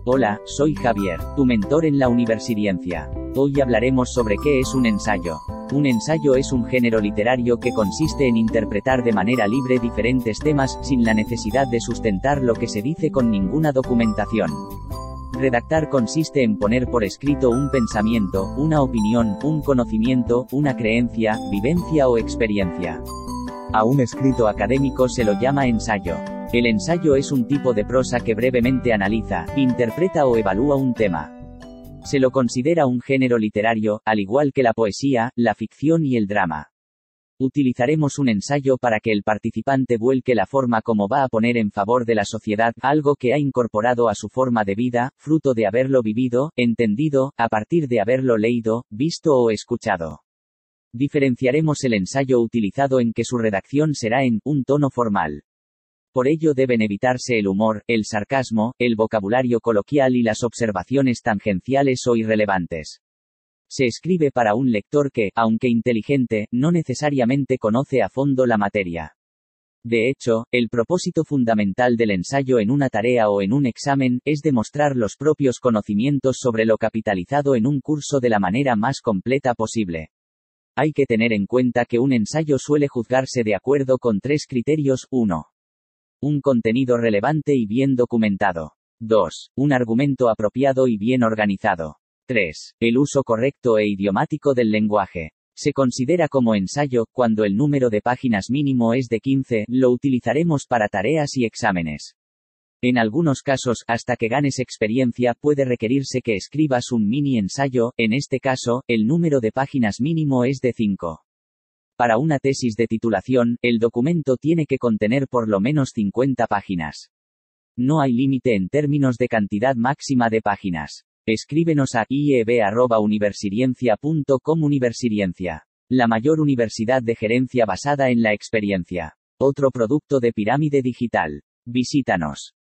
Hola, soy Javier, tu mentor en la Universiriencia. Hoy hablaremos sobre qué es un ensayo. Un ensayo es un género literario que consiste en interpretar de manera libre diferentes temas, sin la necesidad de sustentar lo que se dice con ninguna documentación. Redactar consiste en poner por escrito un pensamiento, una opinión, un conocimiento, una creencia, vivencia o experiencia. A un escrito académico se lo llama ensayo. El ensayo es un tipo de prosa que brevemente analiza, interpreta o evalúa un tema. Se lo considera un género literario, al igual que la poesía, la ficción y el drama. Utilizaremos un ensayo para que el participante vuelque la forma como va a poner en favor de la sociedad, algo que ha incorporado a su forma de vida, fruto de haberlo vivido, entendido, a partir de haberlo leído, visto o escuchado. Diferenciaremos el ensayo utilizado en que su redacción será en un tono formal. Por ello deben evitarse el humor, el sarcasmo, el vocabulario coloquial y las observaciones tangenciales o irrelevantes. Se escribe para un lector que, aunque inteligente, no necesariamente conoce a fondo la materia. De hecho, el propósito fundamental del ensayo en una tarea o en un examen, es demostrar los propios conocimientos sobre lo capitalizado en un curso de la manera más completa posible. Hay que tener en cuenta que un ensayo suele juzgarse de acuerdo con tres criterios: 1. Un contenido relevante y bien documentado. 2. Un argumento apropiado y bien organizado. 3. El uso correcto e idiomático del lenguaje. Se considera como ensayo, cuando el número de páginas mínimo es de 15, lo utilizaremos para tareas y exámenes. En algunos casos, hasta que ganes experiencia, puede requerirse que escribas un mini ensayo, en este caso, el número de páginas mínimo es de 5. Para una tesis de titulación, el documento tiene que contener por lo menos 50 páginas. No hay límite en términos de cantidad máxima de páginas. Escríbenos a ieb@universiriencia.com. Universiriencia, la mayor universidad de gerencia basada en la experiencia. Otro producto de Pirámide Digital. Visítanos.